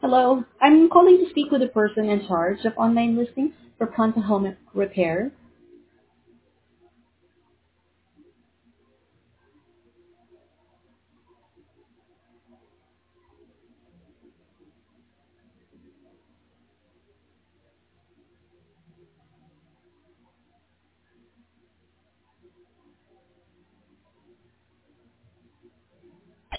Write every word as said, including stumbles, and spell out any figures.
Hello. I'm calling to speak with the person in charge of online listings for Pronto Home Repair.